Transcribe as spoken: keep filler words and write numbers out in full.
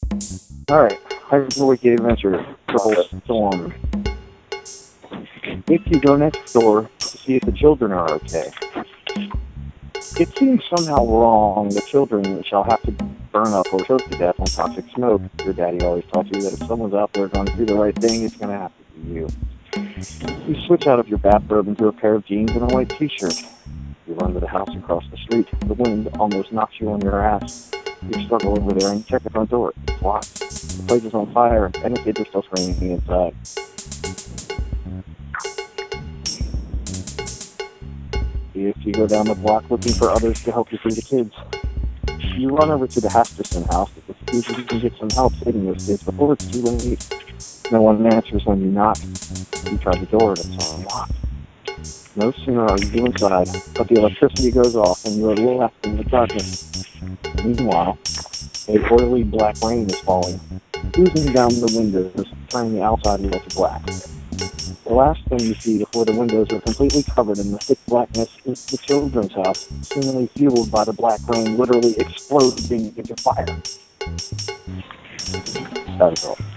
Alright, Hyperwiki Adventure, Trouble Storm. If you go next door to see if the children are okay, it seems somehow wrong the children shall have to burn up or choke to death on toxic smoke. Your daddy always taught you that if someone's out there going to do the right thing, it's going to have to be you. You switch out of your bathrobe into a pair of jeans and a white t-shirt. You run to the house across the street. The wind almost knocks you on your ass. You struggle over there and check the front door. It's locked. The place is on fire, and the kids are still screaming inside. If you go down the block looking for others to help you free the kids, you run over to the Hasterson house to see if you can get some help saving those kids before it's too late. No one answers when you knock. You try the door, and it's unlocked. No sooner are you inside, but the electricity goes off and you are left in the darkness. Meanwhile, a oily black rain is falling, oozing down the windows, turning the outside wall to black. The last thing you see before the windows are completely covered in the thick blackness is the children's house, seemingly fueled by the black rain, literally exploding into fire. That is all.